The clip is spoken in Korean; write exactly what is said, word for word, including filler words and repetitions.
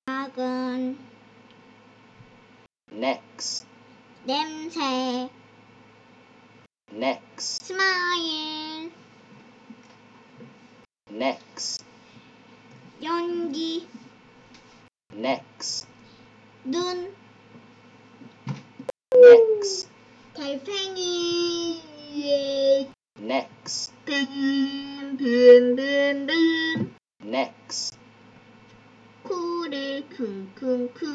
작은 next, 냄새 next, 스마일 next, 연기 next, 눈 next, 달팽이 next, 든든든든 next. 코를 킁킁킁